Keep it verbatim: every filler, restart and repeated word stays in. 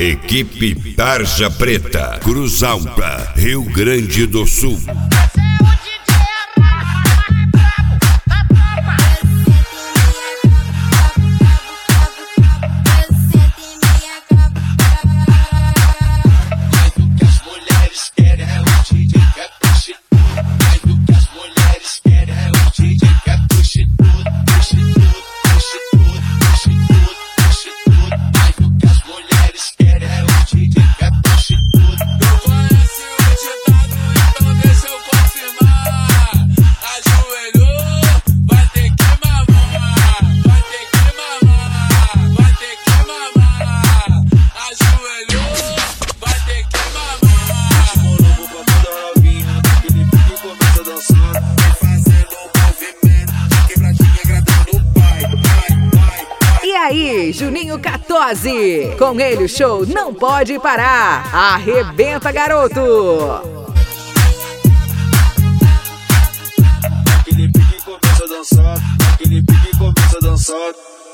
Equipe Tarja Preta, Cruz Alta, Rio Grande do Sul. E aí, Juninho quatorze, com ele o show não pode parar. Arrebenta, garoto! Aquele pique começa a dançar, aquele pique começa a dançar.